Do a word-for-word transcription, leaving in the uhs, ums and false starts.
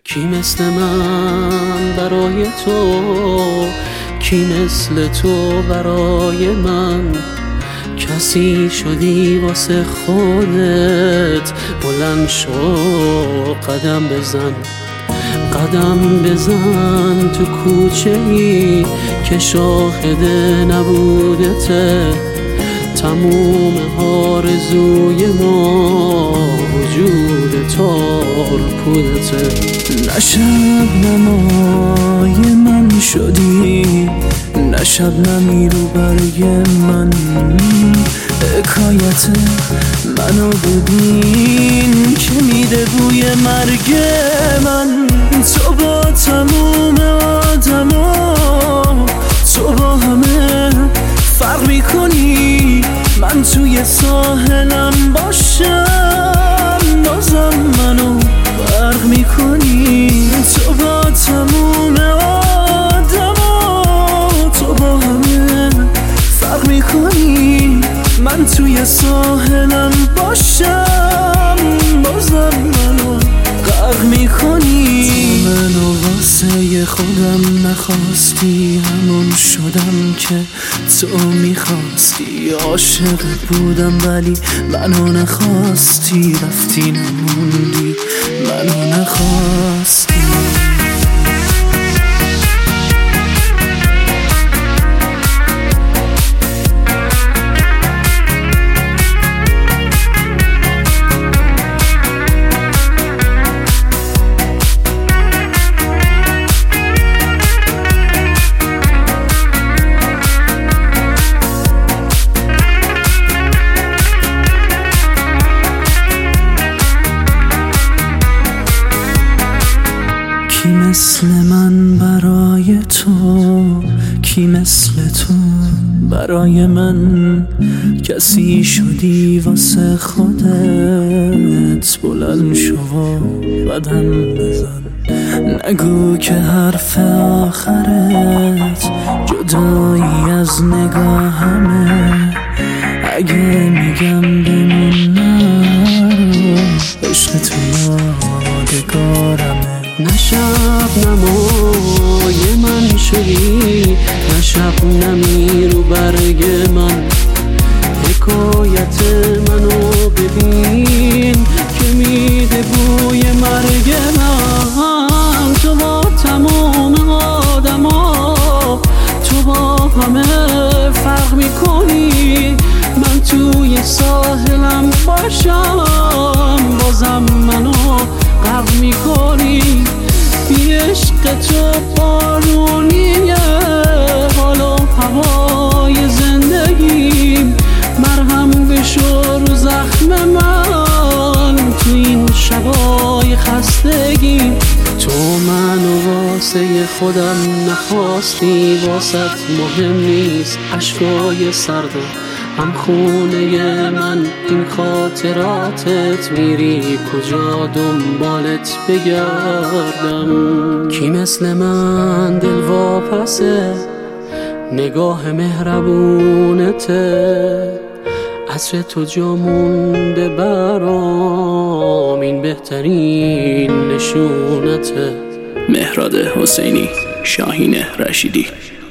کی مثل من برای تو، کی مثل تو برای من. کسی شدی واسه خودت، بلند شو قدم بزن، قدم بزن تو کوچه ای که شاهد نبودته. تموم آرزوی ما وجود تار پودته. نه شبنمای من شدی، نه شبنمی رو برگ من. حکایت منو ببین که میده بوی مرگ من. تو با تموم آدما، تو با همه فرق میکنی. من توی ساحلم باشم بازم منو فرق میکنی. تو با تموم آدما، تو با همه فرق میکنی. من توی ساحلم باشم بازم منو غرق میکنی. تو منو واسه خودم نخواستی، همون شدم که تو میخواستی. عاشق بودم ولی منو نخواستی، رفتی نموندی منو نخواستی. کی مثل من برای تو، کی مثل تو برای من. کسی شدی واسه خودت، بلند شو قدم بزن. نگو که حرف آخرت جدایی از نگاهمه. اگه میگم بمون نرو، عشق تو یادگارمه. نه شبنمای من شدی، نه شبنمی رو برگ من. حکایت منو ببین که میده بوی مرگ من. تو با تمام آدما، تو با همه فرق میکنی. من توی ساحلم باشم بازم منو غرق میکنی. بی عشق تو بارونیه حال و هوای زندگیم. مرهم بشو رو زخم من تو این شبای خستگی. تو منو واسه خودم نخواستی، واسط مهم نیست اشکای سردم هم خونه من. این خاطراتت میری کجا دنبالت بگردم. کی مثل من دل واپسه، نگاه مهربونته. عطر تو جا مونده برام، این بهترین نشونته. مهراد حسینی، شاهین رشیدی.